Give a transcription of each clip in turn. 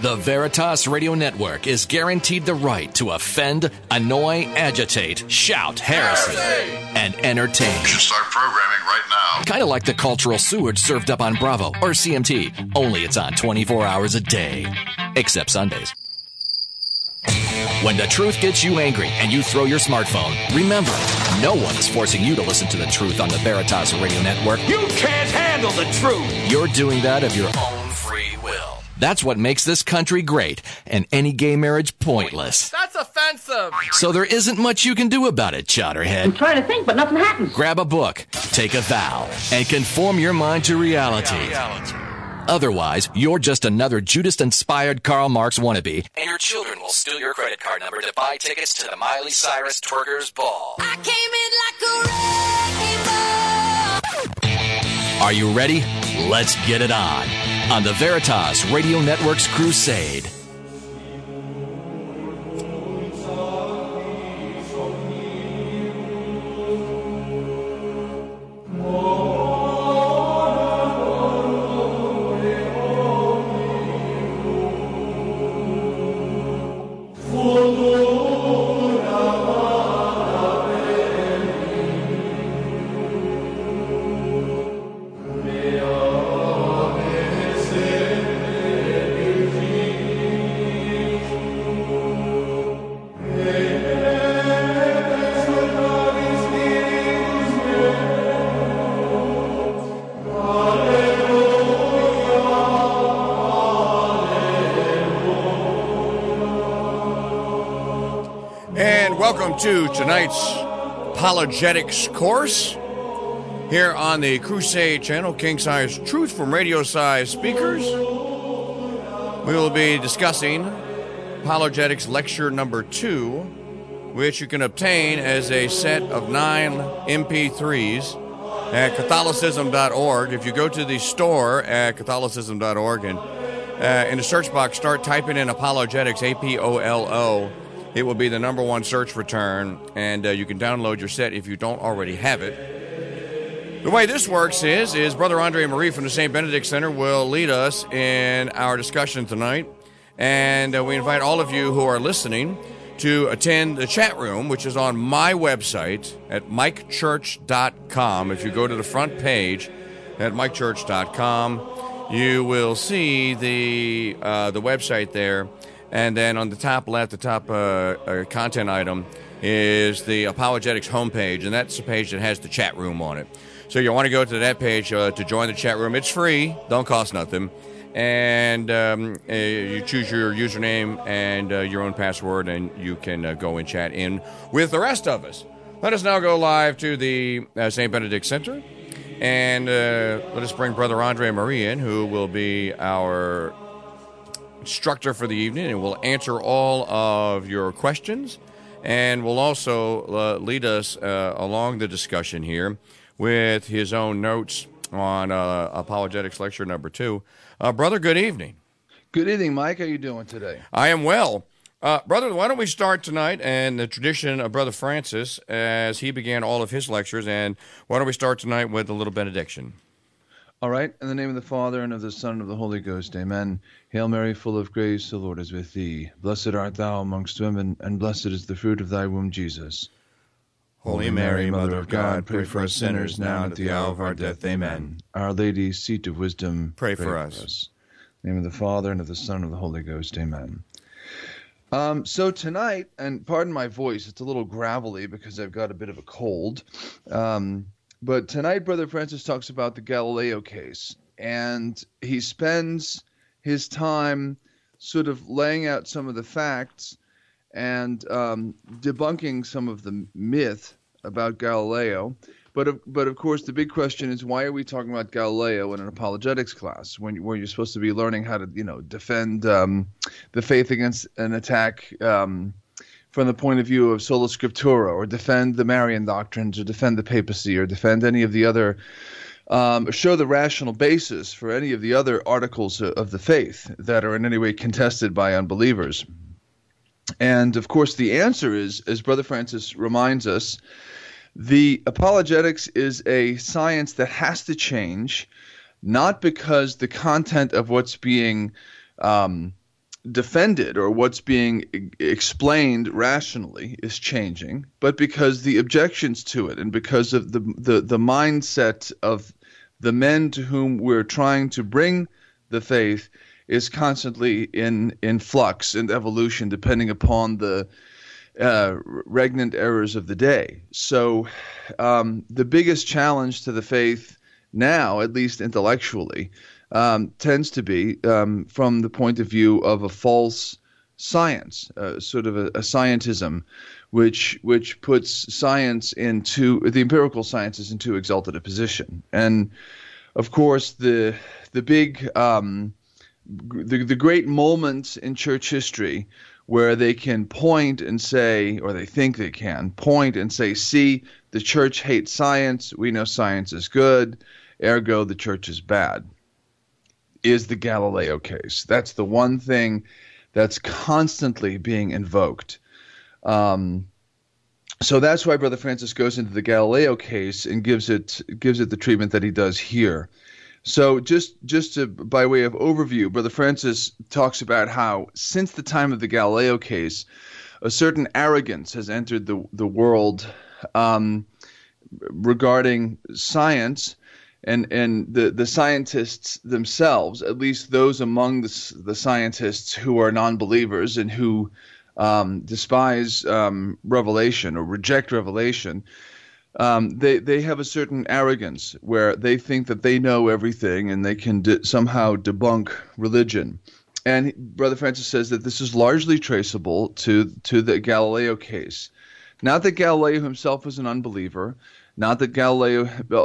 The Veritas Radio Network is guaranteed the right to offend, annoy, agitate, shout, heresy, and entertain. You should start programming right now. Kind of like the cultural sewage served up on Bravo or CMT, only it's on 24 hours a day. Except Sundays. When the truth gets you angry and you throw your smartphone, remember, no one is forcing you to listen to the truth on the Veritas Radio Network. You can't handle the truth! You're doing that of your own free will. That's what makes this country great and any gay marriage pointless. That's offensive! So there isn't much you can do about it, Chowderhead. I'm trying to think, but nothing happens. Grab a book, take a vow, and conform your mind to reality. Otherwise, you're just another Judas-inspired Karl Marx wannabe, and your children will steal your credit card number to buy tickets to the Miley Cyrus Twerkers Ball. I came in like a wrecking ball. Are you ready? Let's get it on the Veritas Radio Network's Crusade. To tonight's apologetics course here on the Crusade channel, King Size Truth from Radio Size Speakers. We will be discussing apologetics lecture number 2, which you can obtain as a set of 9 MP3s at Catholicism.org. If you go to the store at Catholicism.org and in the search box start typing in apologetics, APOLO, it will be the number 1 search return, and you can download your set if you don't already have it. The way this works is Brother Andre Marie from the St. Benedict Center will lead us in our discussion tonight, and we invite all of you who are listening to attend the chat room, which is on my website at mikechurch.com. If you go to the front page at mikechurch.com, you will see the website there. And then on the top left, the top content item is the Apologetics homepage, and that's the page that has the chat room on it. So you want to go to that page to join the chat room. It's free, don't cost nothing. And you choose your username and your own password, and you can go and chat in with the rest of us. Let us now go live to the St. Benedict Center, and let us bring Brother Andre Marie in, who will be our instructor for the evening, and will answer all of your questions, and will also lead us along the discussion here with his own notes on Apologetics Lecture number 2. Brother, good evening. Good evening, Mike. How are you doing today? I am well. Brother, why don't we start tonight and the tradition of Brother Francis as he began all of his lectures, and why don't we start tonight with a little benediction? All right. In the name of the Father, and of the Son, and of the Holy Ghost, amen. Hail Mary, full of grace, the Lord is with thee. Blessed art thou amongst women, and blessed is the fruit of thy womb, Jesus. Holy Mary, Mother of God, pray for us sinners now and at the hour of our death. Amen. Our Lady, seat of wisdom, pray for us. In the name of the Father, and of the Son, and of the Holy Ghost, amen. So tonight, and pardon my voice, it's a little gravelly because I've got a bit of a cold. But tonight, Brother Francis talks about the Galileo case, and he spends his time sort of laying out some of the facts and debunking some of the myth about Galileo. But of course, the big question is, why are we talking about Galileo in an apologetics class where you're supposed to be learning how to, defend the faith against an attack from the point of view of sola scriptura, or defend the Marian doctrines, or defend the papacy, or defend any of the other, show the rational basis for any of the other articles of the faith that are in any way contested by unbelievers. And of course, the answer is, as Brother Francis reminds us, the apologetics is a science that has to change, not because the content of what's being defended or what's being explained rationally is changing, but because the objections to it and because of the mindset of the men to whom we're trying to bring the faith is constantly in flux and evolution depending upon the regnant errors of the day. So the biggest challenge to the faith now, at least intellectually, tends to be from the point of view of a false science, sort of a scientism, which puts science into the empirical sciences into exalted a position. And of course, the big the great moments in church history where they can point and say, or they think they can point and say, see, the church hates science. We know science is good. Ergo, the church is bad, is the Galileo case. That's the one thing that's constantly being invoked. So that's why Brother Francis goes into the Galileo case and gives it the treatment that he does here. So just by way of overview, Brother Francis talks about how since the time of the Galileo case, a certain arrogance has entered the world regarding science, and the scientists themselves, at least those among the scientists who are non-believers and who despise revelation or reject revelation, they have a certain arrogance where they think that they know everything and they can somehow debunk religion. And Brother Francis says that this is largely traceable to the Galileo case. Not that Galileo himself was an unbeliever, not that Galileo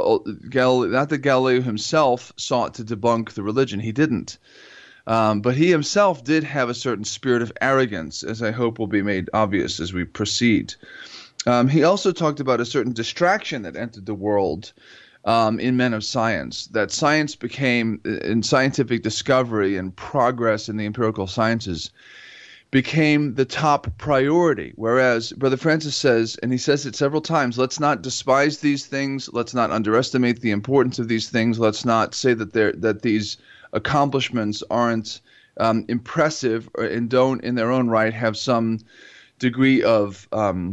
himself sought to debunk the religion. He didn't. But he himself did have a certain spirit of arrogance, as I hope will be made obvious as we proceed. He also talked about a certain distraction that entered the world in men of science, that science became, in scientific discovery and progress in the empirical sciences, became the top priority. Whereas Brother Francis says, and he says it several times, let's not despise these things, let's not underestimate the importance of these things, let's not say that these accomplishments aren't impressive and don't in their own right have some degree of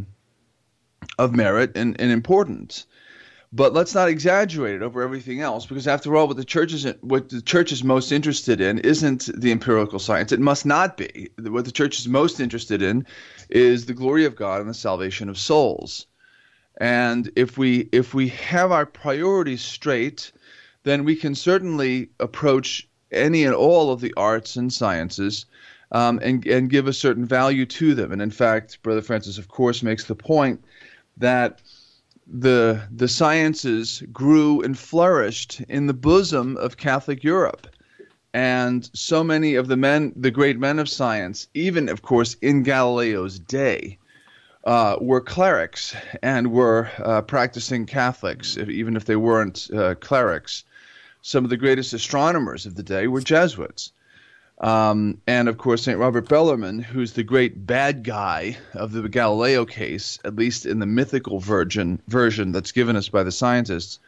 merit and importance. But let's not exaggerate it over everything else, because after all, what the church is most interested in isn't the empirical science. It must not be. What the church is most interested in is the glory of God and the salvation of souls. And if we have our priorities straight, then we can certainly approach any and all of the arts and sciences and give a certain value to them. And in fact, Brother Francis, of course, makes the point that the sciences grew and flourished in the bosom of Catholic Europe. And so many of the great men of science, even, of course, in Galileo's day, were clerics and were practicing Catholics, even if they weren't clerics. Some of the greatest astronomers of the day were Jesuits. And, of course, St. Robert Bellarmine, who's the great bad guy of the Galileo case, at least in the mythical version that's given us by the scientists,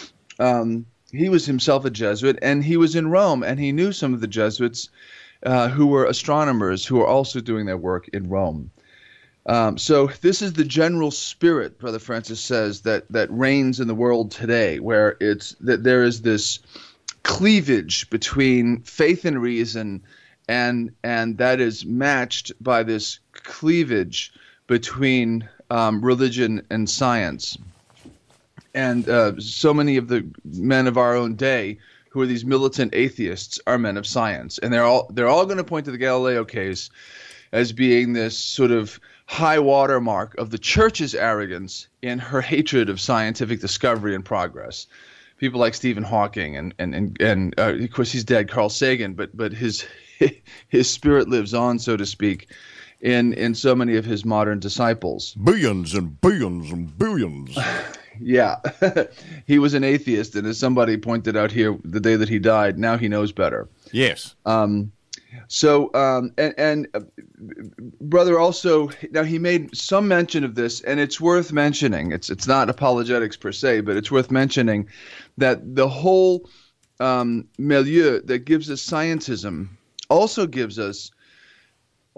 he was himself a Jesuit, and he was in Rome, and he knew some of the Jesuits who were astronomers who were also doing their work in Rome. So this is the general spirit, Brother Francis says, that reigns in the world today, where that there is this cleavage between faith and reason, and that is matched by this cleavage between religion and science. And so many of the men of our own day who are these militant atheists are men of science, and they're all going to point to the Galileo case as being this sort of high watermark of the church's arrogance in her hatred of scientific discovery and progress. People like Stephen Hawking and of course he's dead, Carl Sagan, but his spirit lives on, so to speak, in so many of his modern disciples. Billions and billions and billions. Yeah, he was an atheist, and as somebody pointed out here the day that he died, now he knows better. Yes. Brother also, now he made some mention of this, and it's worth mentioning. It's not apologetics per se, but it's worth mentioning that the whole milieu that gives us scientism also gives us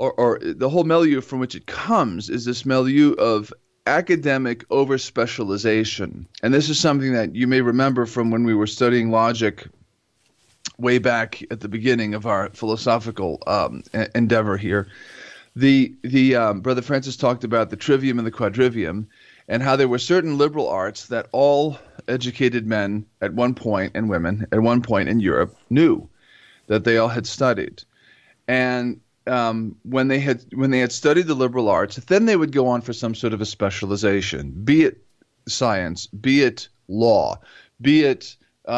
or the whole milieu from which it comes is this milieu of academic over-specialization. And this is something that you may remember from when we were studying logic way back at the beginning of our philosophical endeavor here. The Brother Francis talked about the trivium and the quadrivium, and how there were certain liberal arts that all educated men at one point, and women at one point in Europe, knew that they all had studied. And when they had studied the liberal arts, then they would go on for some sort of a specialization, be it science, be it law, be it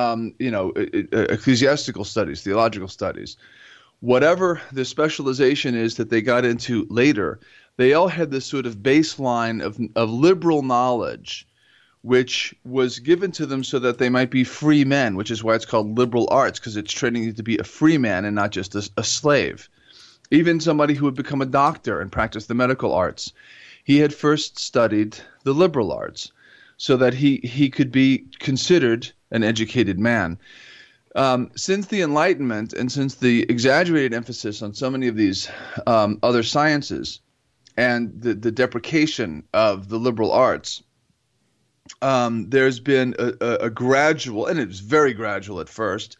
ecclesiastical studies, theological studies. Whatever the specialization is that they got into later, they all had this sort of baseline of liberal knowledge, which was given to them so that they might be free men, which is why it's called liberal arts, because it's training you to be a free man and not just a slave. Even somebody who would become a doctor and practice the medical arts, he had first studied the liberal arts so that he could be considered an educated man. Since the Enlightenment and since the exaggerated emphasis on so many of these other sciences and the deprecation of the liberal arts, there's been a gradual, and it was very gradual at first,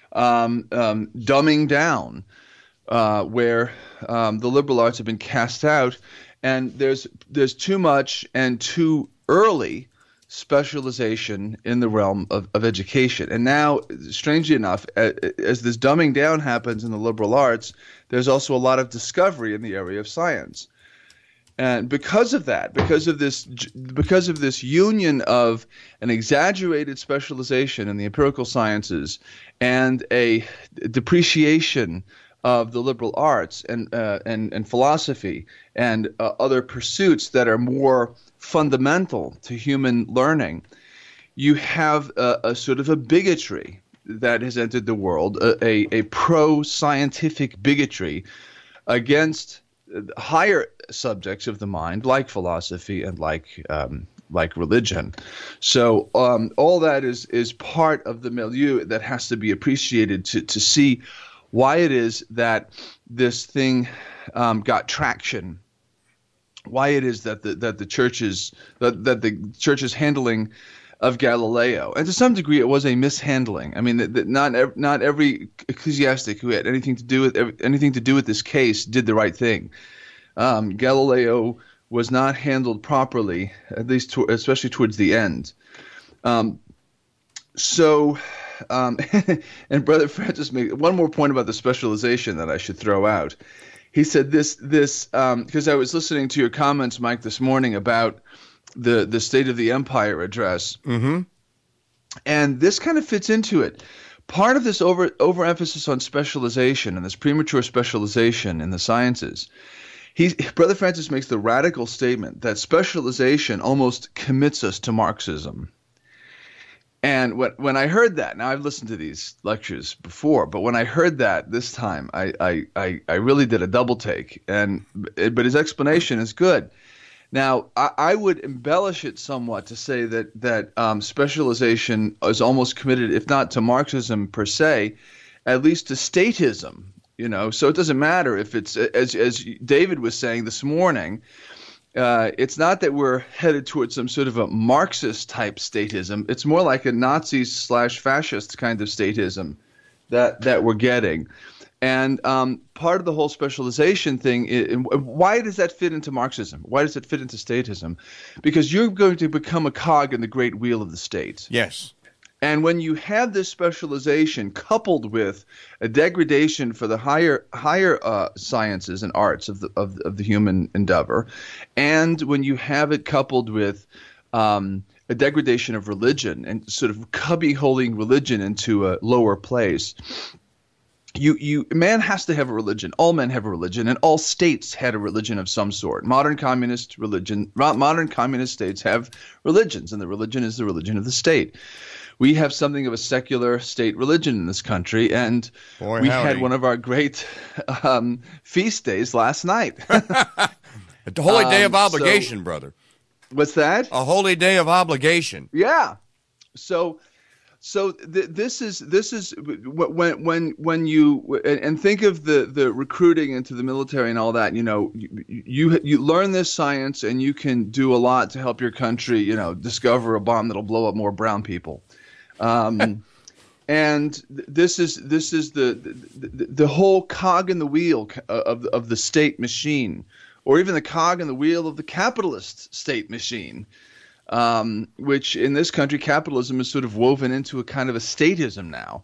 dumbing down where the liberal arts have been cast out, and there's too much and too early specialization in the realm of education. And now, strangely enough, as this dumbing down happens in the liberal arts, there's also a lot of discovery in the area of science. And because of that, because of this union of an exaggerated specialization in the empirical sciences and a depreciation of the liberal arts and philosophy and other pursuits that are more fundamental to human learning, you have a sort of a bigotry that has entered the world, a pro-scientific bigotry against higher subjects of the mind, like philosophy and like religion. So all that is part of the milieu that has to be appreciated to see why it is that this thing got traction, why it is that the church's handling of Galileo, and to some degree it was a mishandling. I mean, not every ecclesiastic who had anything to do with this case did the right thing. Galileo was not handled properly, at least especially towards the end. And Brother Francis made one more point about the specialization that I should throw out. He said this because I was listening to your comments, Mike, this morning about the State of the Empire address. Mm-hmm. And this kind of fits into it. Part of this overemphasis on specialization and this premature specialization in the sciences, Brother Francis makes the radical statement that specialization almost commits us to Marxism. And when I heard that, now I've listened to these lectures before, but when I heard that this time, I really did a double take. But his explanation is good. Now, I would embellish it somewhat to say that specialization is almost committed, if not to Marxism per se, at least to statism. So it doesn't matter if it's, as David was saying this morning, it's not that we're headed towards some sort of a Marxist-type statism. It's more like a Nazi/fascist kind of statism that we're getting. And part of the whole specialization thing, why does that fit into Marxism? Why does it fit into statism? Because you're going to become a cog in the great wheel of the state. Yes. And when you have this specialization coupled with a degradation for the higher sciences and arts of the human endeavor, and when you have it coupled with a degradation of religion and sort of cubby-holding religion into a lower place, man has to have a religion. All men have a religion, and all states had a religion of some sort. Modern communist states have religions, and the religion is the religion of the state. We have something of a secular state religion in this country, and we had one of our great feast days last night. The holy day of obligation, brother. What's that? A holy day of obligation. Yeah. So So this is when you and think of the recruiting into the military and all that. You learn this science and you can do a lot to help your country. Discover a bomb that'll blow up more brown people. And this is the whole cog in the wheel of the state machine, or even the cog in the wheel of the capitalist state machine. Which in this country, capitalism is sort of woven into a kind of a statism now.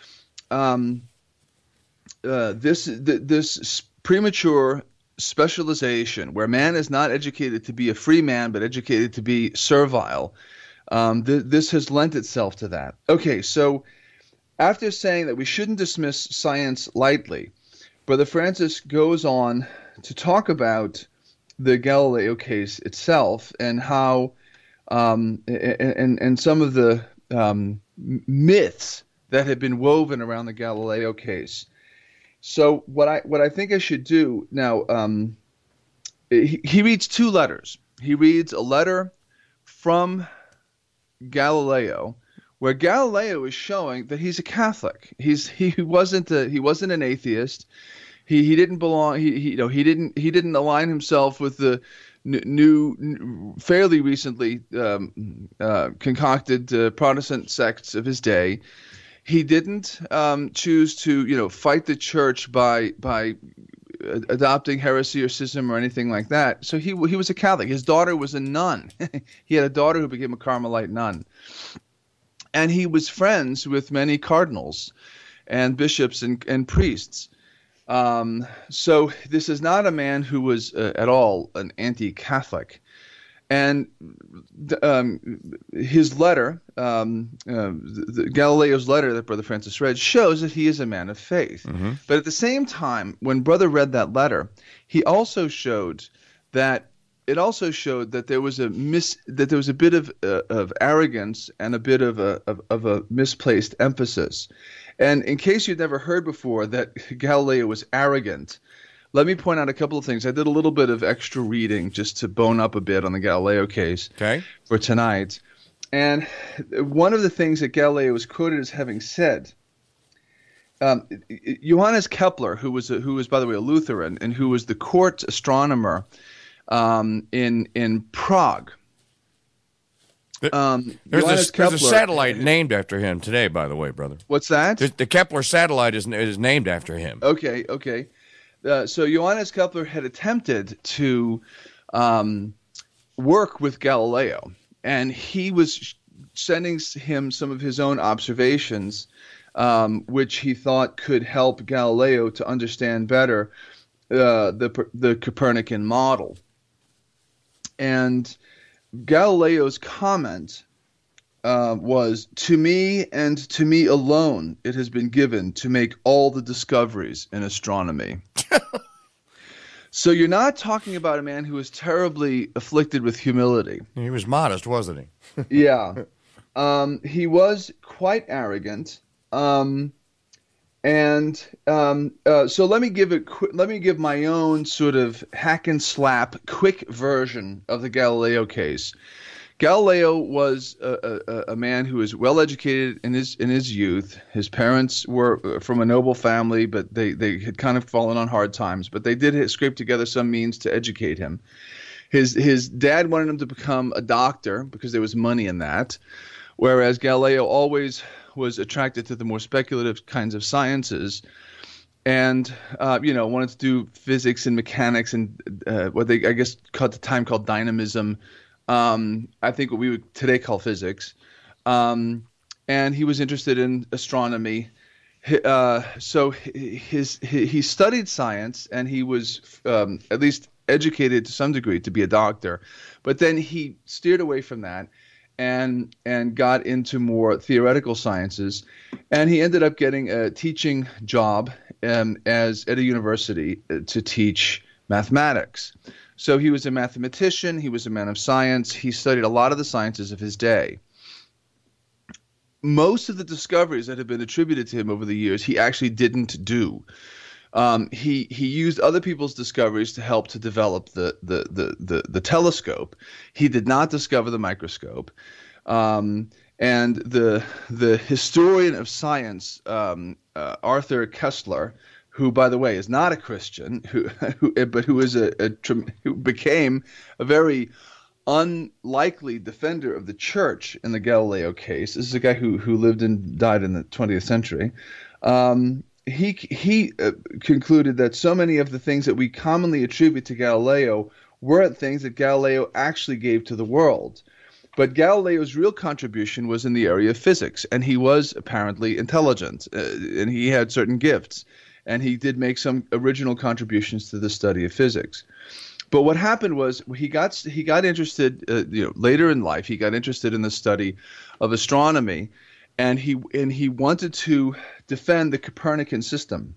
This premature specialization, where man is not educated to be a free man, but educated to be servile, this has lent itself to that. Okay, so after saying that we shouldn't dismiss science lightly, Brother Francis goes on to talk about the Galileo case itself and how and some of the myths that have been woven around the Galileo case. So what I think I should do now, he reads two letters. He reads a letter from Galileo, where Galileo is showing that he's a Catholic. He wasn't an atheist. He didn't belong. He didn't align himself with the new, fairly recently concocted Protestant sects of his day. He didn't choose to fight the church by adopting heresy or schism or anything like that. So he was a Catholic. His daughter was a nun. He had a daughter who became a Carmelite nun, and he was friends with many cardinals and bishops and priests. So this is not a man who was at all an anti-Catholic. And his letter, Galileo's letter that Brother Francis read, shows that he is a man of faith. Mm-hmm. But at the same time, when Brother read that letter, he also showed that there was a bit of arrogance and a bit of a misplaced emphasis. And in case you'd never heard before that Galileo was arrogant, let me point out a couple of things. I did a little bit of extra reading just to bone up a bit on the Galileo case for tonight. And one of the things that Galileo was quoted as having said, Johannes Kepler, who was by the way a Lutheran and who was the court astronomer in Prague. There's a satellite named after him today, by the way, brother. What's that? The Kepler satellite is named after him. Okay. So Johannes Kepler had attempted to work with Galileo, and he was sending him some of his own observations, which he thought could help Galileo to understand better the Copernican model. And Galileo's comment was, "To me and to me alone it has been given to make all the discoveries in astronomy." So you're not talking about a man who was terribly afflicted with humility. He was modest, wasn't he? Yeah. He was quite arrogant. So let me give my own sort of hack and slap quick version of the Galileo case. Galileo was a man who was well educated in his youth. His parents were from a noble family, but they had kind of fallen on hard times. But they did scrape together some means to educate him. His dad wanted him to become a doctor because there was money in that, whereas Galileo always was attracted to the more speculative kinds of sciences, and wanted to do physics and mechanics and what they I guess at the time called dynamism. I think what we would today call physics, and he was interested in astronomy. So he studied science, and he was at least educated to some degree to be a doctor. But then he steered away from that and got into more theoretical sciences, and he ended up getting a teaching job at a university to teach mathematics. So he was a mathematician, he was a man of science, he studied a lot of the sciences of his day. Most of the discoveries that have been attributed to him over the years, he actually didn't do. He used other people's discoveries to help to develop the telescope. He did not discover the microscope. And And the historian of science, Arthur Koestler, who, by the way, is not a Christian, who became a very unlikely defender of the church in the Galileo case. This is a guy who lived and died in the 20th century. He concluded that so many of the things that we commonly attribute to Galileo weren't things that Galileo actually gave to the world. But Galileo's real contribution was in the area of physics, and he was apparently intelligent, and he had certain gifts, and he did make some original contributions to the study of physics. But what happened was he got interested, later in life, he got interested in the study of astronomy, and he wanted to defend the Copernican system.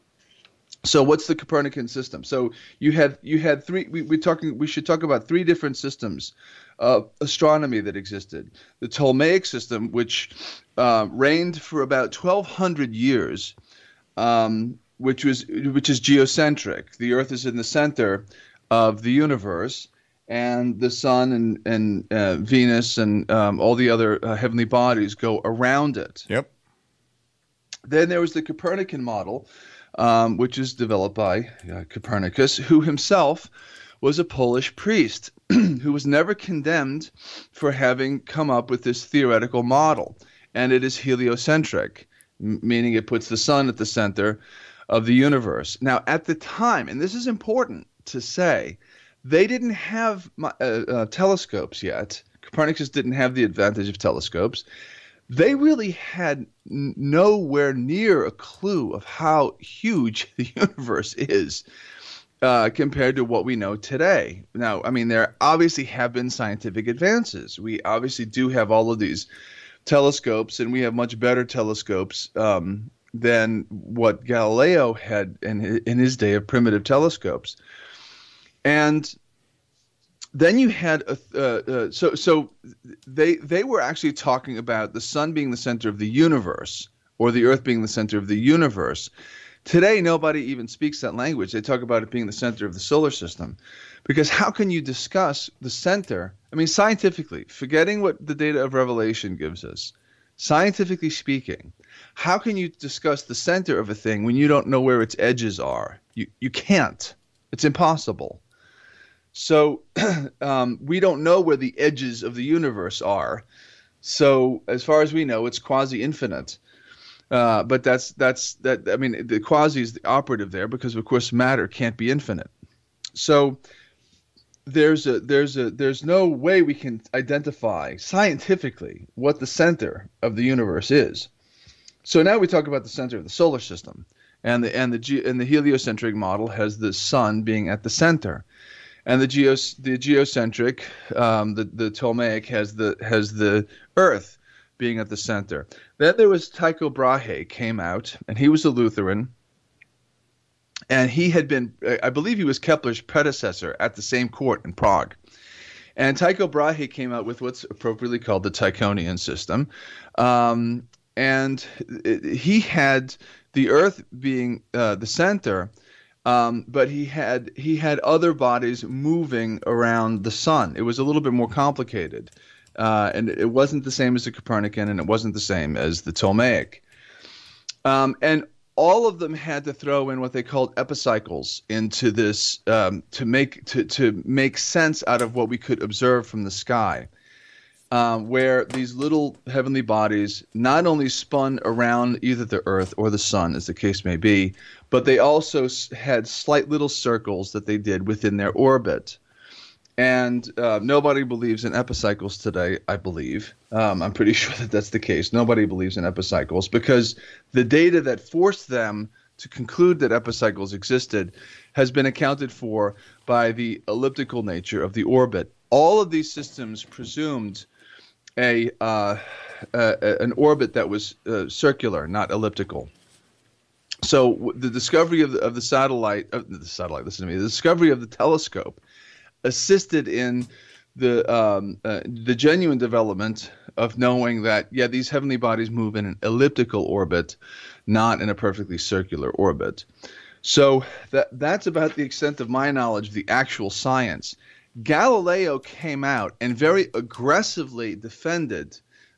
So what's the Copernican system? So you had three. We should talk about three different systems of astronomy that existed. The Ptolemaic system, which reigned for about 1,200 years, which is geocentric. The Earth is in the center of the universe, and the Sun and Venus and all the other heavenly bodies go around it. Yep. Then there was the Copernican model, which is developed by Copernicus, who himself was a Polish priest who was never condemned for having come up with this theoretical model. And it is heliocentric, meaning it puts the sun at the center of the universe. Now, at the time, and this is important to say, they didn't have telescopes yet. Copernicus didn't have the advantage of telescopes. They really had nowhere near a clue of how huge the universe is compared to what we know today. Now, I mean, there obviously have been scientific advances. We obviously do have all of these telescopes, and we have much better telescopes than what Galileo had in his day of primitive telescopes. And then you had so they were actually talking about the sun being the center of the universe, or the earth being the center of the universe. Today, nobody even speaks that language. They talk about it being the center of the solar system, because how can you discuss the center? I mean, scientifically, forgetting what the data of Revelation gives us, scientifically speaking, how can you discuss the center of a thing when you don't know where its edges are? You can't. It's impossible. So we don't know where the edges of the universe are. So as far as we know, it's quasi-infinite. But that's I mean, the quasi is the operative there, because of course matter can't be infinite. So there's no way we can identify scientifically what the center of the universe is. So now we talk about the center of the solar system, and the heliocentric model has the sun being at the center. And the geocentric, the Ptolemaic has the Earth being at the center. Then there was Tycho Brahe came out, and he was a Lutheran, and he had been, I believe he was Kepler's predecessor at the same court in Prague. And Tycho Brahe came out with what's appropriately called the Tychonian system, and he had the Earth being the center. But he had other bodies moving around the sun. It was a little bit more complicated, and it wasn't the same as the Copernican, and it wasn't the same as the Ptolemaic. And all of them had to throw in what they called epicycles into this to make sense out of what we could observe from the sky, where these little heavenly bodies not only spun around either the Earth or the sun, as the case may be, but they also had slight little circles that they did within their orbit. And nobody believes in epicycles today, I believe. I'm pretty sure that that's the case. Nobody believes in epicycles, because the data that forced them to conclude that epicycles existed has been accounted for by the elliptical nature of the orbit. All of these systems presumed an orbit that was circular, not elliptical. So the discovery of the satellite, listen to me, the discovery of the telescope assisted in the genuine development of knowing that, yeah, these heavenly bodies move in an elliptical orbit, not in a perfectly circular orbit. So that's about the extent of my knowledge of the actual science. Galileo came out and very aggressively defended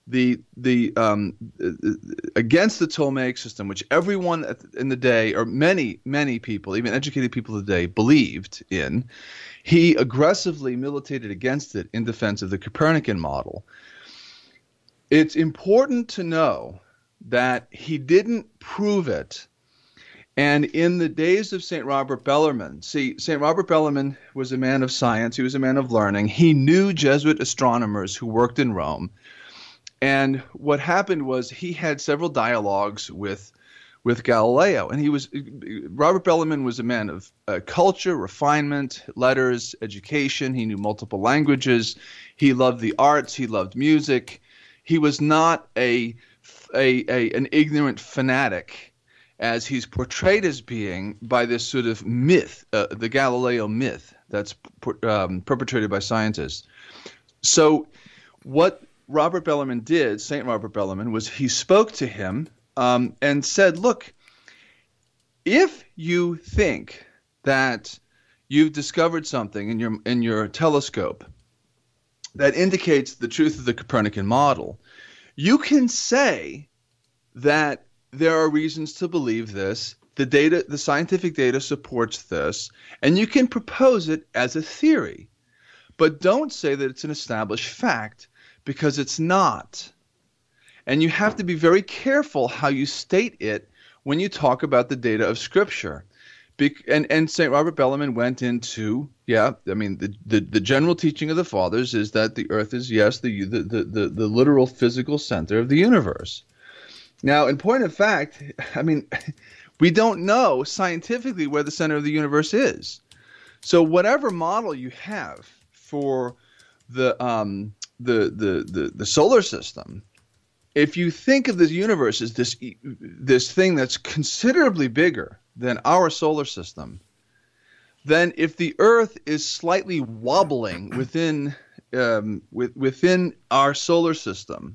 against the Ptolemaic system, which everyone in the day, or many people, even educated people of the day, believed in, he aggressively militated against it in defense of the Copernican model. It's important to know that he didn't prove it. And in the days of St. Robert Bellarmine, St. Robert Bellarmine was a man of science. He was a man of learning. He knew Jesuit astronomers who worked in Rome. And what happened was he had several dialogues with Galileo. And Robert Bellarmine was a man of culture, refinement, letters, education. He knew multiple languages. He loved the arts. He loved music. He was not an ignorant fanatic, as he's portrayed as being by this sort of myth, the Galileo myth that's perpetrated by scientists. So what Robert Bellarmine did, St. Robert Bellarmine, was he spoke to him and said, look, if you think that you've discovered something in your telescope that indicates the truth of the Copernican model, you can say that there are reasons to believe this. The scientific data supports this, and you can propose it as a theory. But don't say that it's an established fact, because it's not. And you have to be very careful how you state it when you talk about the data of Scripture. And St. Robert Bellarmine went into, the general teaching of the Fathers is that the earth is, yes, the literal physical center of the universe. Now, in point of fact, we don't know scientifically where the center of the universe is. So whatever model you have for the solar system, if you think of the universe as this thing that's considerably bigger than our solar system, then if the Earth is slightly wobbling within our solar system,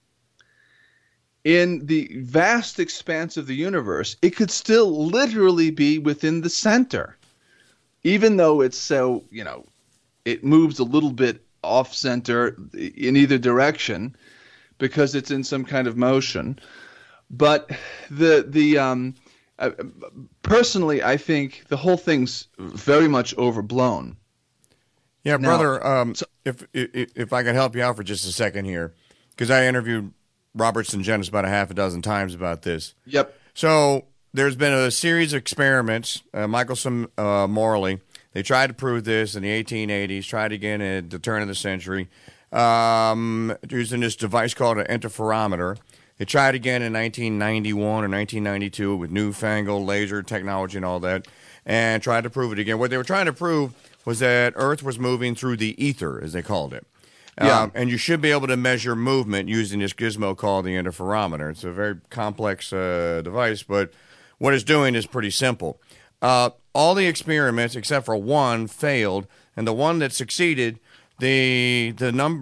in the vast expanse of the universe, it could still literally be within the center, even though it's so, it moves a little bit off center in either direction because it's in some kind of motion. But personally, I think the whole thing's very much overblown. Yeah, brother. If I could help you out for just a second here, because I interviewed Robert Sungenis about a half a dozen times about this. Yep. So there's been a series of experiments. Michelson Morley, they tried to prove this in the 1880s, tried again at the turn of the century, using this device called an interferometer. They tried again in 1991 or 1992 with newfangled laser technology and all that, and tried to prove it again. What they were trying to prove was that Earth was moving through the ether, as they called it. Yeah. And you should be able to measure movement using this gizmo called the interferometer. It's a very complex device, but what it's doing is pretty simple. All the experiments except for one failed, and the one that succeeded, the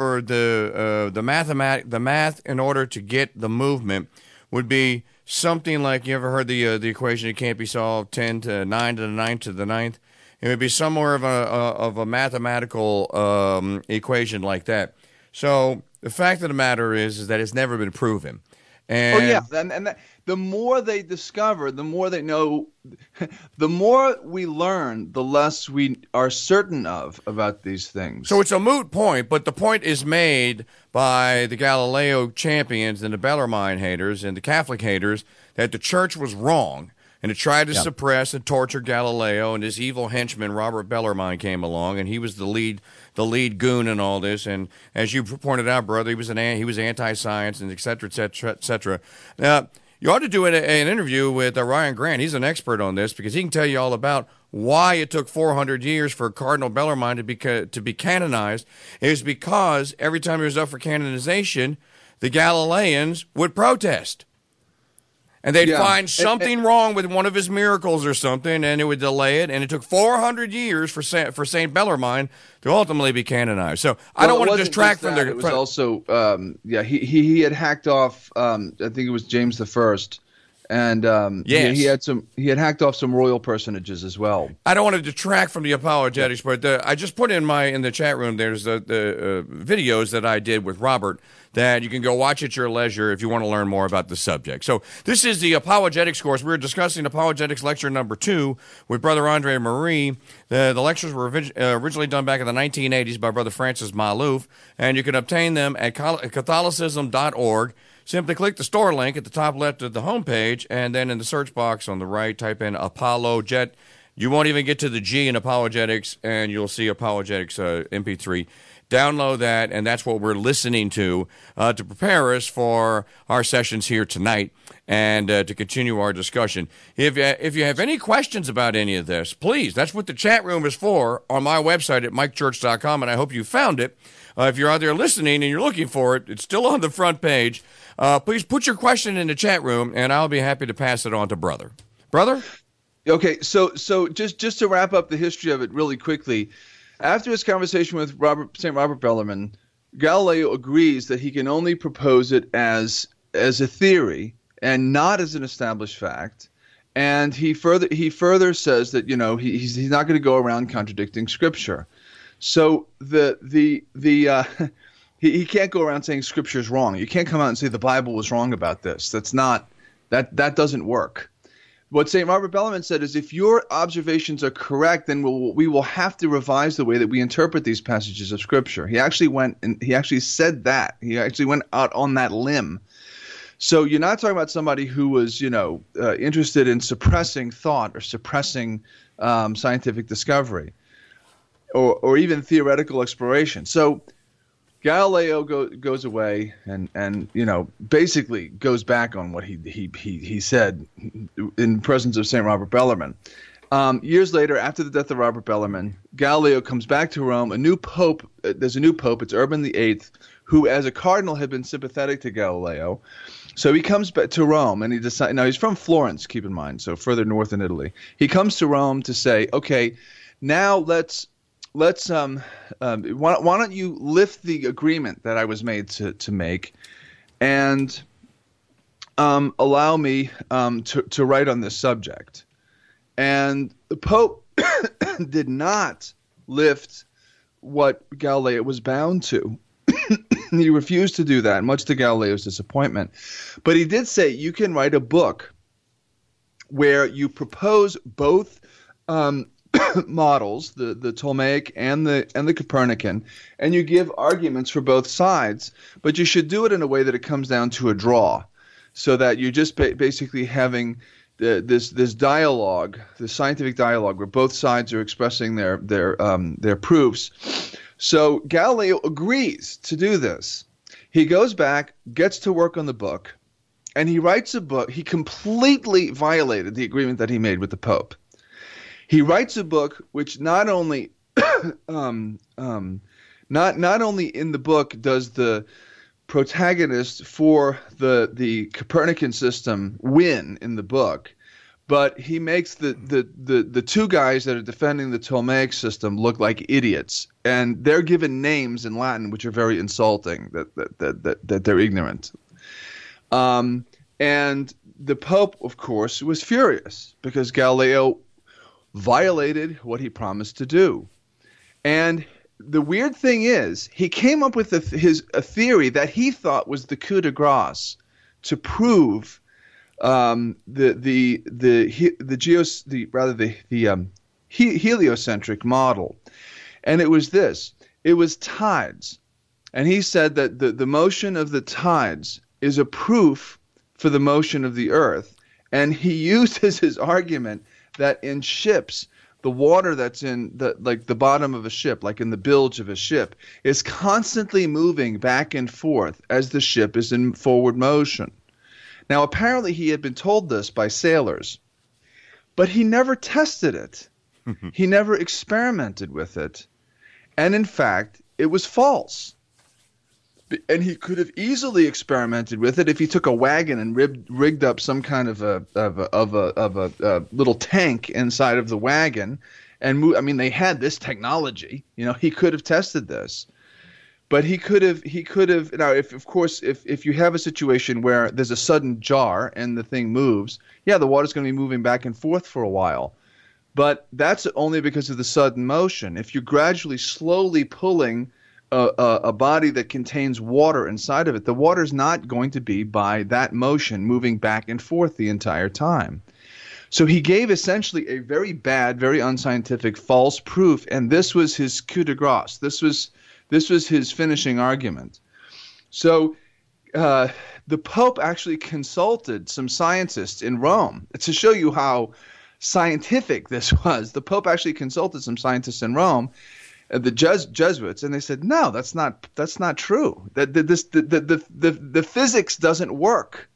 math in order to get the movement would be something like, you ever heard the equation, it can't be solved 10 to 9 to the 9 to the 9th? It would be somewhere of a mathematical equation like that. So the fact of the matter is that it's never been proven. And the more they discover, the more they know, the more we learn, the less we are certain about these things. So it's a moot point, but the point is made by the Galileo champions and the Bellarmine haters and the Catholic haters that the church was wrong. And it tried to suppress and torture Galileo, and this evil henchman, Robert Bellarmine, came along, and he was the lead goon in all this. And as you pointed out, brother, he was anti-science, and et cetera, et cetera, et cetera. Now, you ought to do an interview with Ryan Grant. He's an expert on this because he can tell you all about why it took 400 years for Cardinal Bellarmine to be canonized. It was because every time he was up for canonization, the Galileans would protest. And they'd find something wrong with one of his miracles or something, and it would delay it. And it took 400 years for Saint Bellarmine to ultimately be canonized. So I don't want to distract from their. It was also, he had hacked off. I think it was James I, And Yes. he had hacked off some royal personages as well. I don't want to detract from the apologetics, but I just put in the chat room. There's the videos that I did with Robert that you can go watch at your leisure if you want to learn more about the subject. So this is the apologetics course. We were discussing apologetics lecture number 2 with Brother Andre Marie. The lectures were originally done back in the 1980s by Brother Francis Maloof, and you can obtain them at Catholicism.org. Simply click the store link at the top left of the homepage, and then in the search box on the right, type in Apologet. You won't even get to the G in apologetics, and you'll see apologetics MP3. Download that, and that's what we're listening to prepare us for our sessions here tonight and to continue our discussion. If you have any questions about any of this, please, that's what the chat room is for on my website at mikechurch.com, and I hope you found it. If you're out there listening and you're looking for it, it's still on the front page. Please put your question in the chat room, and I'll be happy to pass it on to Brother. Brother? Okay, so just to wrap up the history of it really quickly, after his conversation with St. Robert Bellarmine, Galileo agrees that he can only propose it as a theory and not as an established fact. And he further says that he's not going to go around contradicting Scripture. So he can't go around saying Scripture is wrong. You can't come out and say the Bible was wrong about this. That doesn't work. What St. Robert Bellarmine said is, if your observations are correct, then we will have to revise the way that we interpret these passages of Scripture. He actually said that. He actually went out on that limb. So you're not talking about somebody who was, interested in suppressing thought or suppressing scientific discovery or even theoretical exploration. So Galileo goes away and basically goes back on what he said in presence of St. Robert Bellarmine. Years later, after the death of Robert Bellarmine, Galileo comes back to Rome. There's a new pope. It's Urban VIII, who as a cardinal had been sympathetic to Galileo. So he comes back to Rome, and he decides. Now he's from Florence, keep in mind, so further north in Italy. He comes to Rome to say, okay, now let's why don't you lift the agreement that I was made to make, and allow me to write on this subject. And the Pope did not lift what Galileo was bound to. He refused to do that, much to Galileo's disappointment. But he did say, you can write a book where you propose both models, the Ptolemaic and the Copernican, and you give arguments for both sides, but you should do it in a way that it comes down to a draw, so that you're just basically having this dialogue, this scientific dialogue, where both sides are expressing their proofs. So Galileo agrees to do this. He goes back, gets to work on the book, and he writes a book. He completely violated the agreement that he made with the Pope. He writes a book which not only not only in the book does the protagonist for the Copernican system win in the book, but he makes the two guys that are defending the Ptolemaic system look like idiots, and they're given names in Latin which are very insulting, that they're ignorant. And the Pope, of course, was furious because Galileo violated what he promised to do. And the weird thing is, he came up with a theory that he thought was the coup de grace to prove the heliocentric model. And it was this. It was tides. And he said that the motion of the tides is a proof for the motion of the earth. And he used as his argument that in ships, the water that's in the bottom of a ship, like in the bilge of a ship, is constantly moving back and forth as the ship is in forward motion. Now, apparently he had been told this by sailors, but he never tested it. He never experimented with it. And in fact, it was false. And he could have easily experimented with it if he took a wagon and rigged up some kind of a little tank inside of the wagon and they had this technology. He could have tested this. But he could have now, if you have a situation where there's a sudden jar and the thing moves, yeah, the water's going to be moving back and forth for a while. But that's only because of the sudden motion. If you're gradually, slowly pulling a body that contains water inside of it, the water's not going to be, by that motion, moving back and forth the entire time. So he gave essentially a very bad, very unscientific, false proof, and this was his coup de grace. This was his finishing argument. So the Pope actually consulted some scientists in Rome to show you how scientific this was. The Pope actually consulted some scientists in Rome, the Jesuits, and they said, no, that's not true. The physics doesn't work.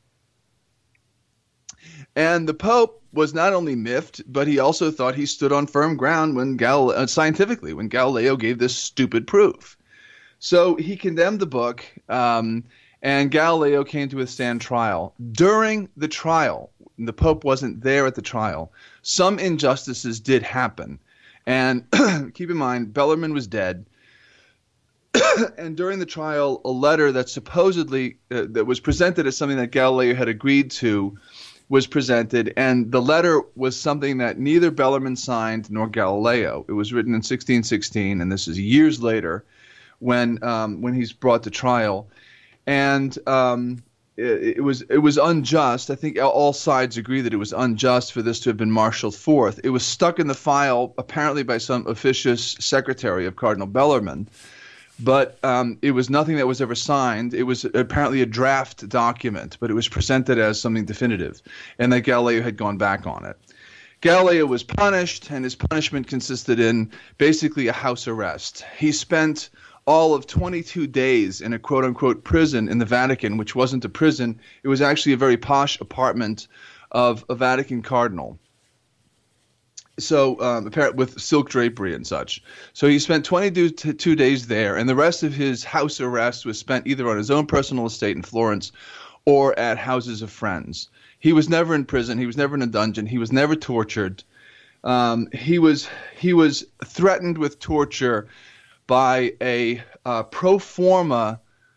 And the Pope was not only miffed, but he also thought he stood on firm ground when scientifically, when Galileo gave this stupid proof. So he condemned the book, and Galileo came to withstand trial. During the trial, the Pope wasn't there at the trial, some injustices did happen. And keep in mind, Bellarmine was dead. And during the trial, a letter that supposedly that was presented as something that Galileo had agreed to was presented, and the letter was something that neither Bellarmine signed nor Galileo. It was written in 1616, and this is years later when he's brought to trial. And it was unjust. I think all sides agree that it was unjust for this to have been marshaled forth. It was stuck in the file, apparently by some officious secretary of Cardinal Bellarmine, but it was nothing that was ever signed. It was apparently a draft document, but it was presented as something definitive, and that Galileo had gone back on it. Galileo was punished, and his punishment consisted in basically a house arrest. He spent all of 22 days in a quote-unquote prison in the Vatican, which wasn't a prison. It was actually a very posh apartment of a Vatican cardinal. So with silk drapery and such. So he spent 22 days there, and the rest of his house arrest was spent either on his own personal estate in Florence or at houses of friends. He was never in prison. He was never in a dungeon. He was never tortured. He was threatened with torture by a pro forma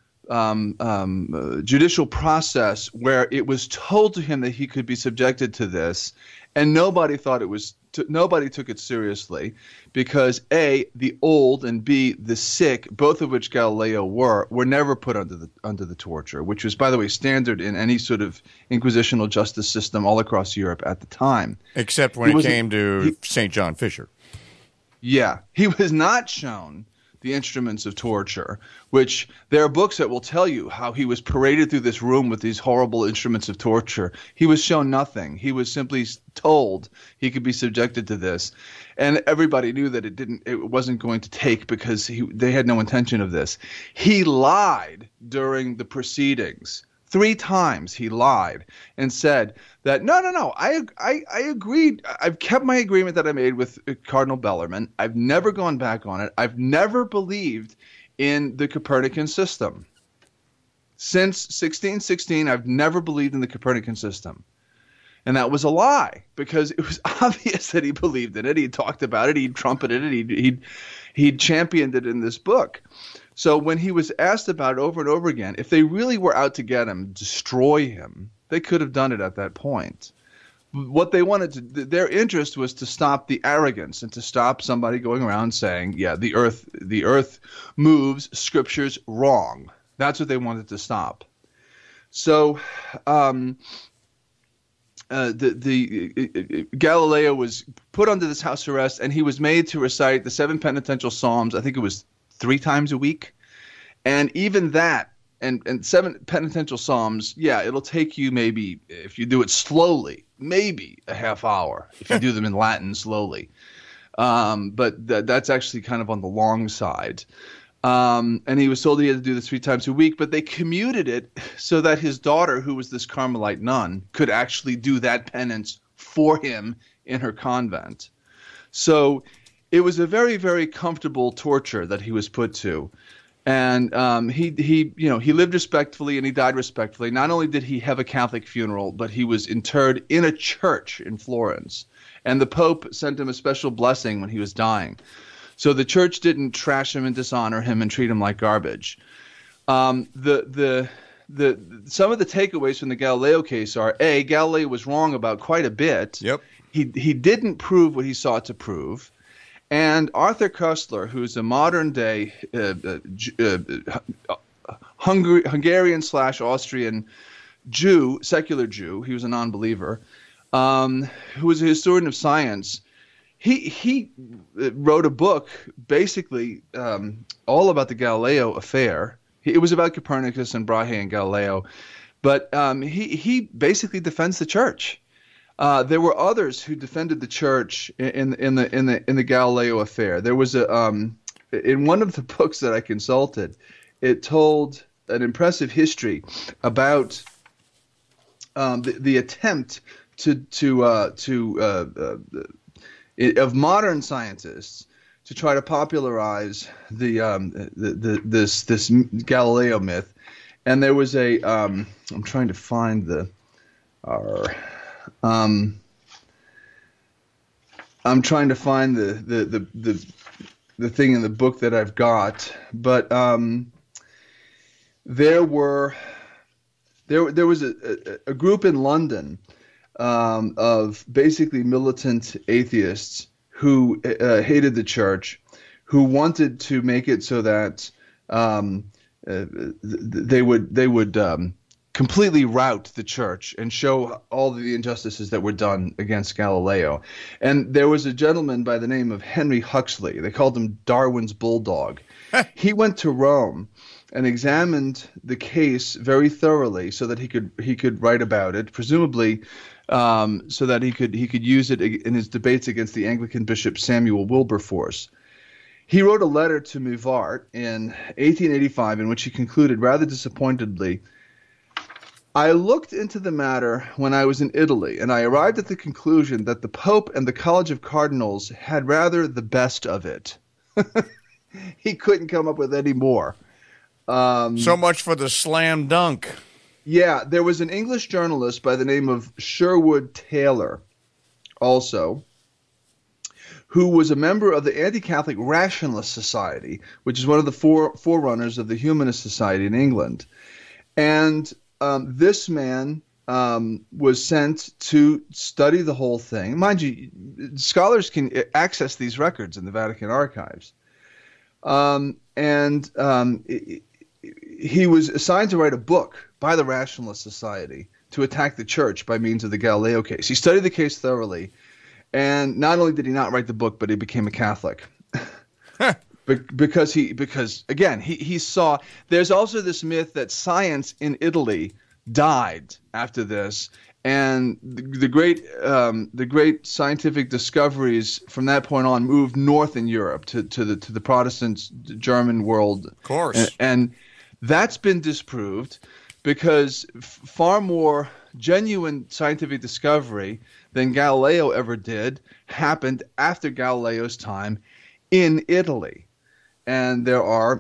judicial process where it was told to him that he could be subjected to this, and nobody took it seriously because A, the old, and B, the sick, both of which Galileo were never put under the torture, which was, by the way, standard in any sort of inquisitional justice system all across Europe at the time. Except when it came to St. John Fisher. Yeah, he was not shown the instruments of torture, which there are books that will tell you how he was paraded through this room with these horrible instruments of torture. He was shown nothing. He was simply told he could be subjected to this. And everybody knew that it wasn't going to take because they had no intention of this. He lied during the proceedings. 3 times he lied and said that, no, I agreed. I've kept my agreement that I made with Cardinal Bellarmine. I've never gone back on it. I've never believed in the Copernican system. Since 1616, I've never believed in the Copernican system. And that was a lie because it was obvious that he believed in it. He talked about it. He trumpeted it. He'd championed it in this book. So when he was asked about it over and over again, if they really were out to get him, destroy him, they could have done it at that point. What they wanted their interest was to stop the arrogance and to stop somebody going around saying, yeah, the earth moves, Scripture's wrong. That's what they wanted to stop. So Galileo was put under this house arrest, and he was made to recite the 7 penitential psalms. I think it was 3 times a week. And even that, and 7 penitential psalms, yeah, it'll take you maybe, if you do it slowly, maybe a half hour, if you do them in Latin slowly. But that's actually kind of on the long side. And he was told he had to do this 3 times a week, but they commuted it so that his daughter, who was this Carmelite nun, could actually do that penance for him in her convent. So it was a very, very comfortable torture that he was put to. And he lived respectfully and he died respectfully. Not only did he have a Catholic funeral, but he was interred in a church in Florence. And the Pope sent him a special blessing when he was dying. So the church didn't trash him and dishonor him and treat him like garbage. Some of the takeaways from the Galileo case are: A, Galileo was wrong about quite a bit. Yep. He didn't prove what he sought to prove. And Arthur Koestler, who's a modern-day Hungarian/Austrian Jew, secular Jew, he was a non-believer, who was a historian of science, he wrote a book basically all about the Galileo affair. It was about Copernicus and Brahe and Galileo, but he basically defends the church. There were others who defended the church in the Galileo affair. There was in one of the books that I consulted, it told an impressive history about the attempt of modern scientists to try to popularize this Galileo myth. And there was I'm trying to find the thing in the book that I've got, but there was a group in London of basically militant atheists who hated the church, who wanted to make it so that they would completely rout the church and show all the injustices that were done against Galileo. And there was a gentleman by the name of Henry Huxley. They called him Darwin's bulldog. He went to Rome and examined the case very thoroughly so that he could write about it, presumably so that he could use it in his debates against the Anglican bishop Samuel Wilberforce. He wrote a letter to Mivart in 1885 in which he concluded rather disappointedly, "I looked into the matter when I was in Italy, and I arrived at the conclusion that the Pope and the College of Cardinals had rather the best of it." He couldn't come up with any more. So much for the slam dunk. Yeah, there was an English journalist by the name of Sherwood Taylor also, who was a member of the Anti-Catholic Rationalist Society, which is one of the forerunners of the Humanist Society in England. And this man was sent to study the whole thing. Mind you, scholars can access these records in the Vatican archives. He was assigned to write a book by the Rationalist Society to attack the church by means of the Galileo case. He studied the case thoroughly, and not only did he not write the book, but he became a Catholic. Because he saw there's also this myth that science in Italy died after this, and the great scientific discoveries from that point on moved north in Europe to the Protestant German world. Of course, and that's been disproved because far more genuine scientific discovery than Galileo ever did happened after Galileo's time in Italy. And there are,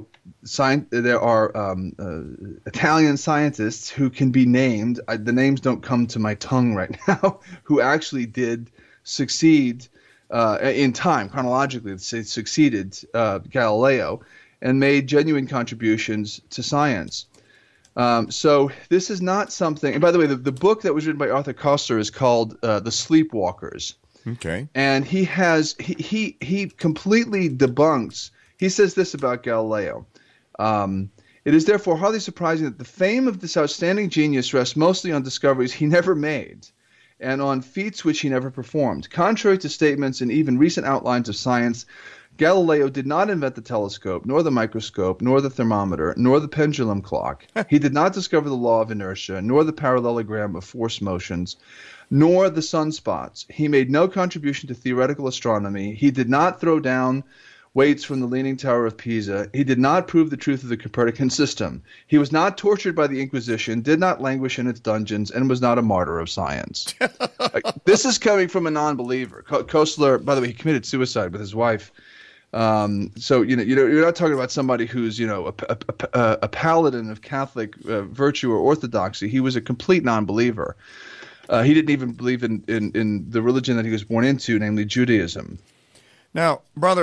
Italian scientists who can be named. The names don't come to my tongue right now. Who actually did succeed in time, chronologically. They succeeded Galileo and made genuine contributions to science. So this is not something. And by the way, the book that was written by Arthur Koestler is called The Sleepwalkers. Okay. And he completely debunks. He says this about Galileo. It is therefore hardly surprising that the fame of this outstanding genius rests mostly on discoveries he never made and on feats which he never performed. Contrary to statements in even recent outlines of science, Galileo did not invent the telescope, nor the microscope, nor the thermometer, nor the pendulum clock. He did not discover the law of inertia, nor the parallelogram of force motions, nor the sunspots. He made no contribution to theoretical astronomy. He did not throw down weights from the Leaning Tower of Pisa. He did not prove the truth of the Copernican system. He was not tortured by the Inquisition, did not languish in its dungeons, and was not a martyr of science. This is coming from a non-believer. Koestler, by the way, he committed suicide with his wife. So you're not talking about somebody who's a paladin of Catholic virtue or orthodoxy. He was a complete non-believer. He didn't even believe in the religion that he was born into, namely Judaism. Now, brother,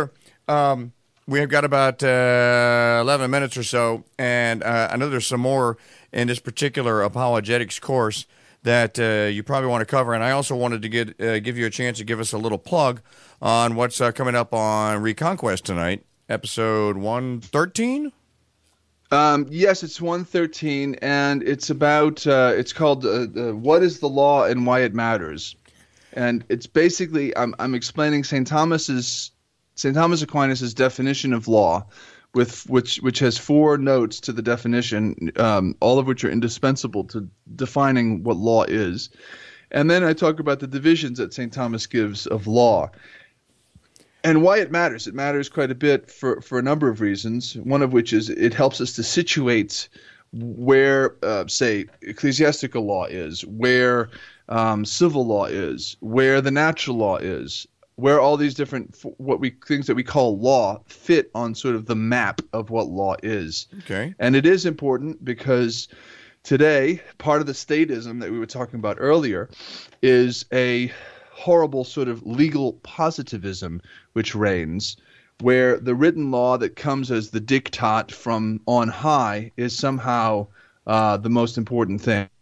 We have got about 11 minutes or so, and I know there's some more in this particular apologetics course that you probably want to cover. And I also wanted to give you a chance to give us a little plug on what's coming up on Reconquest tonight, episode 113. Yes, it's 113, and it's about. It's called "What is the Law and Why It Matters," and it's basically I'm explaining St. Thomas Aquinas' definition of law, which has 4 notes to the definition, all of which are indispensable to defining what law is. And then I talk about the divisions that St. Thomas gives of law and why it matters. It matters quite a bit for a number of reasons, one of which is it helps us to situate where, say, ecclesiastical law is, where civil law is, where the natural law is, where all these different things that we call law fit on sort of the map of what law is. Okay. And it is important because today, part of the statism that we were talking about earlier is a horrible sort of legal positivism which reigns, where the written law that comes as the diktat from on high is somehow the most important thing.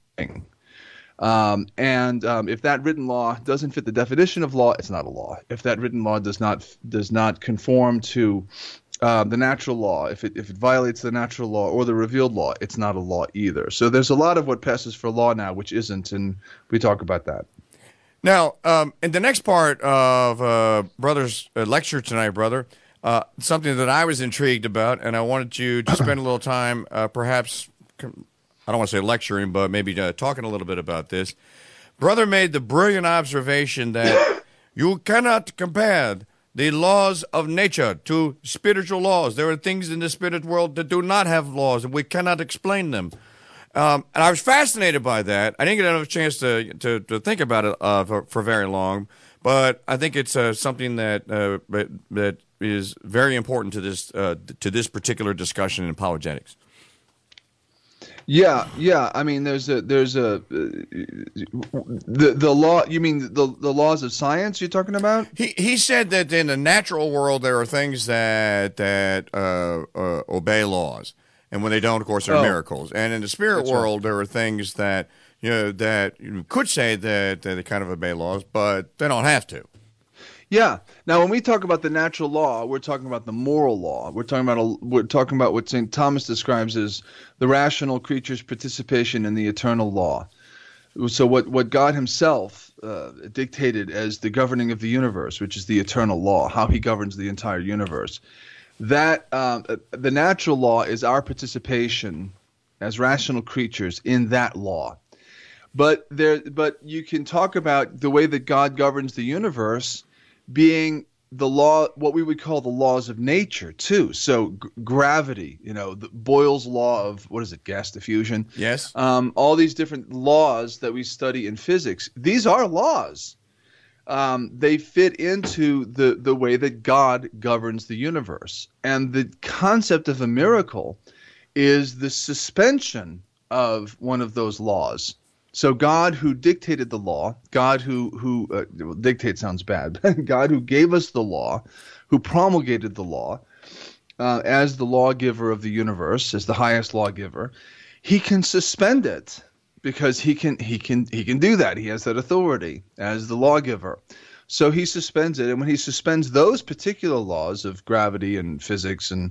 If that written law doesn't fit the definition of law, it's not a law. If that written law does not conform to the natural law, if it violates the natural law or the revealed law, it's not a law either. So there's a lot of what passes for law now which isn't, and we talk about that. Now, in the next part of Brother's lecture tonight, Brother, something that I was intrigued about, and I wanted you to spend a little time, perhaps, I don't want to say lecturing, but maybe talking a little bit about this. Brother made the brilliant observation that you cannot compare the laws of nature to spiritual laws. There are things in the spirit world that do not have laws, and we cannot explain them. And I was fascinated by that. I didn't get enough chance to think about it for very long, but I think it's something that is very important to this particular discussion in apologetics. Yeah. I mean, there's the law. You mean the laws of science you're talking about? He said that in the natural world there are things that obey laws. And when they don't, of course, they're miracles. And in the spirit world, there are things that that you could say that they kind of obey laws, but they don't have to. Yeah. Now, when we talk about the natural law, we're talking about the moral law. We're talking about what St. Thomas describes as the rational creature's participation in the eternal law. So what God Himself dictated as the governing of the universe, which is the eternal law, how He governs the entire universe. That the natural law is our participation as rational creatures in that law. But you can talk about the way that God governs the universe being the law, what we would call the laws of nature too. So gravity, Boyle's law of, what is it, gas diffusion? Yes. All these different laws that we study in physics, these are laws. They fit into the way that God governs the universe. And the concept of a miracle is the suspension of one of those laws. So God who dictated the law, God who dictate sounds bad, God who gave us the law, who promulgated the law as the lawgiver of the universe, as the highest lawgiver, He can suspend it. Because he can do that. He has that authority as the lawgiver. So He suspends it, and when He suspends those particular laws of gravity and physics and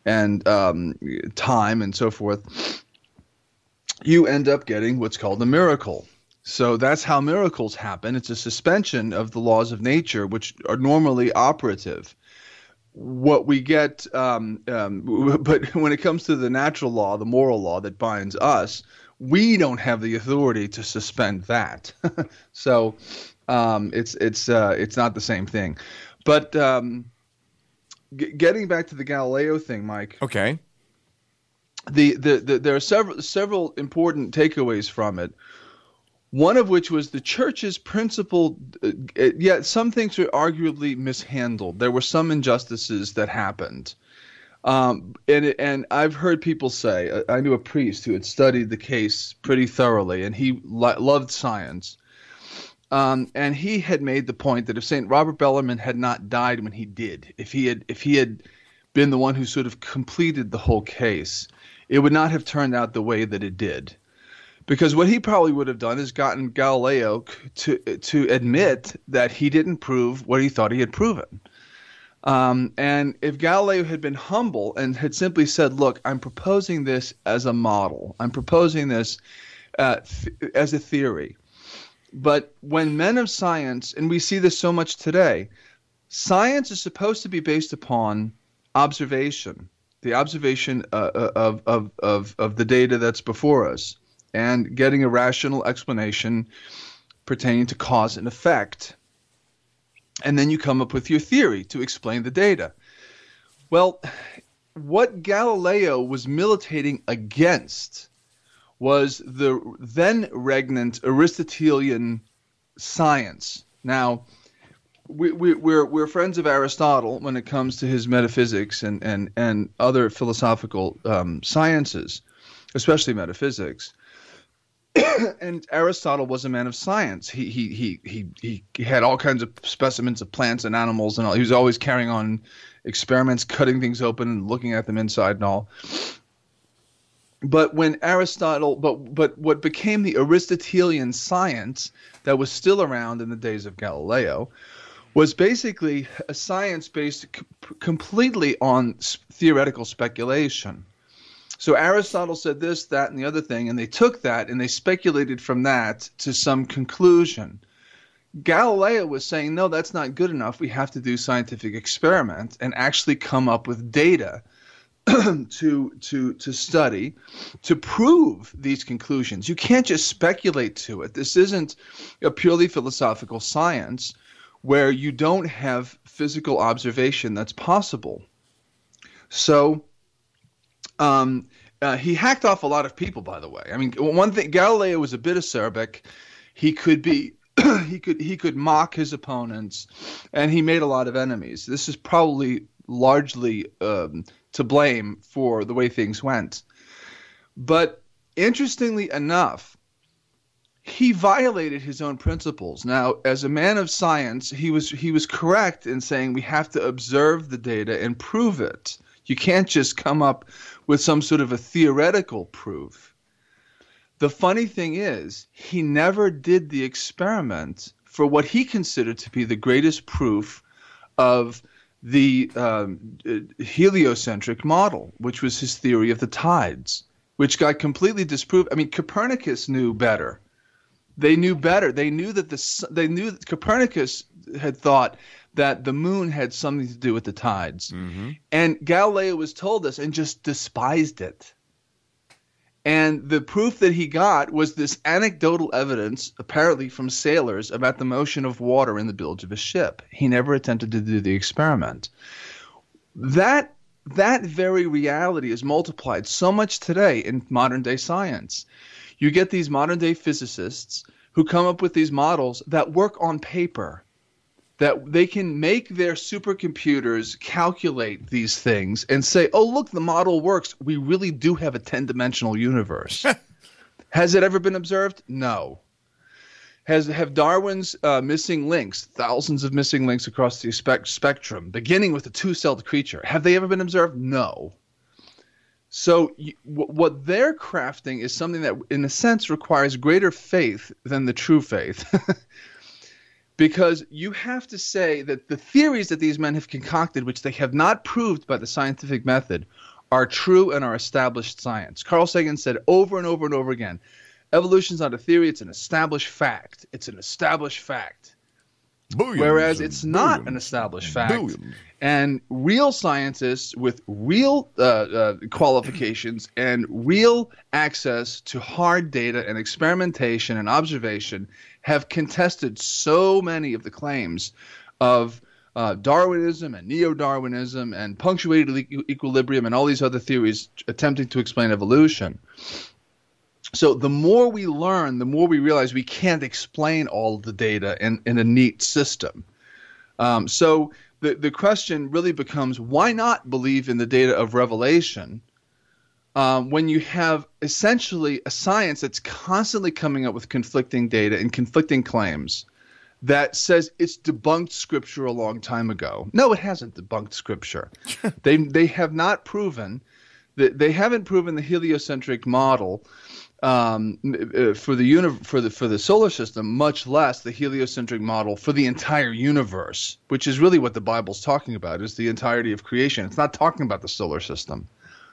time and so forth, you end up getting what's called a miracle. So that's how miracles happen. It's a suspension of the laws of nature, which are normally operative. What we get, but when it comes to the natural law, the moral law that binds us, we don't have the authority to suspend that. So it's not the same thing. But getting back to the Galileo thing, Mike. Okay. There are several important takeaways from it. One of which was the church's principle. Yet some things are arguably mishandled. There were some injustices that happened. And I've heard people say, I knew a priest who had studied the case pretty thoroughly, and he loved science. And he had made the point that if St. Robert Bellarmine had not died when he did, if he had been the one who sort of completed the whole case, it would not have turned out the way that it did. Because what he probably would have done is gotten Galileo to admit that he didn't prove what he thought he had proven. And if Galileo had been humble and had simply said, look, I'm proposing this as a model. I'm proposing this as a theory. But when men of science, and we see this so much today, science is supposed to be based upon observation, the observation of the data that's before us, and getting a rational explanation pertaining to cause and effect. And then you come up with your theory to explain the data. Well, what Galileo was militating against was the then regnant Aristotelian science. Now, we're friends of Aristotle when it comes to his metaphysics and other philosophical sciences, especially metaphysics. And Aristotle was a man of science. He had all kinds of specimens of plants and animals, and all. He was always carrying on experiments, cutting things open and looking at them inside and all. But when Aristotle, but what became the Aristotelian science that was still around in the days of Galileo was basically a science based completely on theoretical speculation. So Aristotle said this, that, and the other thing, and they took that and they speculated from that to some conclusion. Galileo was saying, no, that's not good enough. We have to do scientific experiment and actually come up with data to study, to prove these conclusions. You can't just speculate to it. This isn't a purely philosophical science where you don't have physical observation that's possible. So he hacked off a lot of people, by the way. I mean, one thing, Galileo was a bit acerbic. He could be he could mock his opponents, and he made a lot of enemies. This is probably largely to blame for the way things went. But interestingly enough, he violated his own principles. Now, as a man of science, he was correct in saying we have to observe the data and prove it. You can't just come up with some sort of a theoretical proof. The funny thing is, he never did the experiment for what he considered to be the greatest proof of the heliocentric model, which was his theory of the tides, which got completely disproved. I mean, Copernicus knew better. They knew better. They knew that Copernicus had thought that the moon had something to do with the tides. Mm-hmm. And Galileo was told this and just despised it. And the proof that he got was this anecdotal evidence, apparently from sailors, about the motion of water in the bilge of a ship. He never attempted to do the experiment. That very reality is multiplied so much today in modern-day science. You get these modern-day physicists who come up with these models that work on paper, that they can make their supercomputers calculate these things and say, oh, look, the model works. We really do have a 10-dimensional universe. Has it ever been observed? No. Have Darwin's missing links, thousands of missing links across the spectrum, beginning with a two-celled creature, have they ever been observed? No. So what they're crafting is something that, in a sense, requires greater faith than the true faith. Because you have to say that the theories that these men have concocted, which they have not proved by the scientific method, are true and are established science. Carl Sagan said over and over and over again, evolution's not a theory, it's an established fact. It's an established fact. Billions. Whereas it's not an established fact. Billions. And real scientists with real qualifications and real access to hard data and experimentation and observation have contested so many of the claims of Darwinism and neo-Darwinism and punctuated equilibrium and all these other theories attempting to explain evolution. So the more we learn, the more we realize we can't explain all of the data in a neat system. So the question really becomes, why not believe in the data of revelation when you have essentially a science that's constantly coming up with conflicting data and conflicting claims? that says it's debunked Scripture a long time ago. No, it hasn't debunked Scripture. They have not proven that they haven't proven the heliocentric model for the solar system, much less the heliocentric model for the entire universe, which is really what the Bible's talking about, is the entirety of creation. It's not talking about the solar system.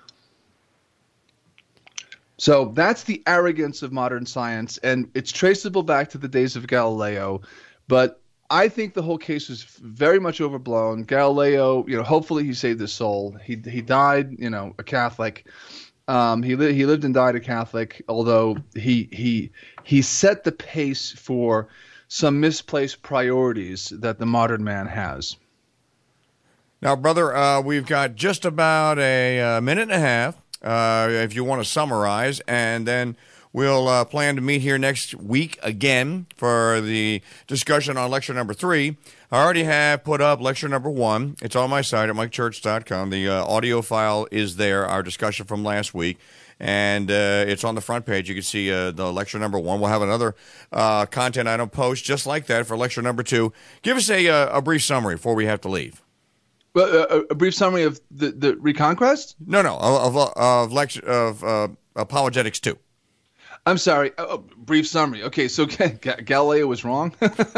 So that's the arrogance of modern science, and it's traceable back to the days of Galileo. But I think the whole case was very much overblown. Galileo, hopefully he saved his soul. He died, a Catholic. He lived and died a Catholic, although he set the pace for some misplaced priorities that the modern man has. Now, brother, we've got just about a minute and a half. If you want to summarize, and then we'll plan to meet here next week again for the discussion on lecture number 3. I already have put up lecture number 1. It's on my site at mikechurch.com. The audio file is there, our discussion from last week, and it's on the front page. You can see the lecture number 1. We'll have another content item post just like that for lecture number 2. Give us a brief summary before we have to leave. A brief summary of the Reconquest? No, of lecture of Apologetics 2. I'm sorry. Brief summary. Okay, so Galileo was wrong.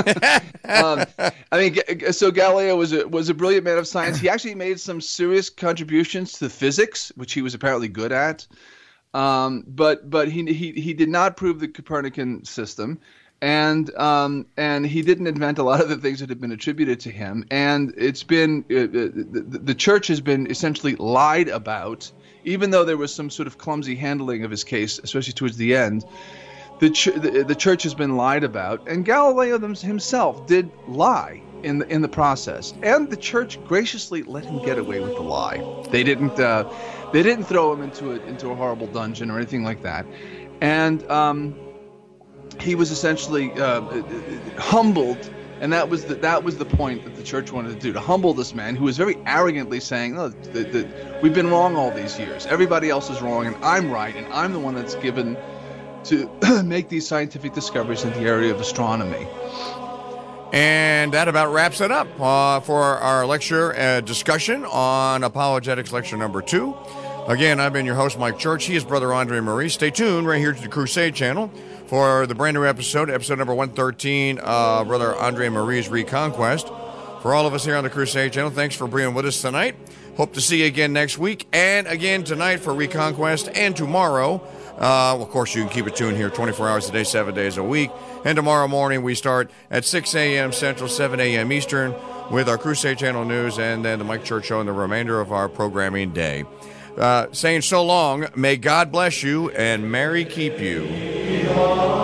So Galileo was a brilliant man of science. He actually made some serious contributions to physics, which he was apparently good at. But he did not prove the Copernican system. And he didn't invent a lot of the things that have been attributed to him. And it's been the church has been essentially lied about, even though there was some sort of clumsy handling of his case, especially towards the end. The church has been lied about, and Galileo himself did lie in the process. And the church graciously let him get away with the lie. They didn't throw him into a horrible dungeon or anything like that. And he was essentially humbled, and that was the point that the church wanted to do, to humble this man who was very arrogantly saying, "No, we've been wrong all these years. Everybody else is wrong, and I'm right, and I'm the one that's given to make these scientific discoveries in the area of astronomy." And that about wraps it up for our lecture discussion on Apologetics lecture number 2. Again, I've been your host, Mike Church. He is Brother Andre Marie. Stay tuned right here to the Crusade channel for the brand new episode number 113, Brother Andre Marie's Reconquest. For all of us here on the Crusade channel, thanks for being with us tonight. Hope to see you again next week, and again tonight for Reconquest, and tomorrow. Of course, you can keep it tuned here 24 hours a day, 7 days a week. And tomorrow morning, we start at 6 a.m. Central, 7 a.m. Eastern with our Crusade channel news, and then the Mike Church Show and the remainder of our programming day. Saying so long, may God bless you and Mary keep you.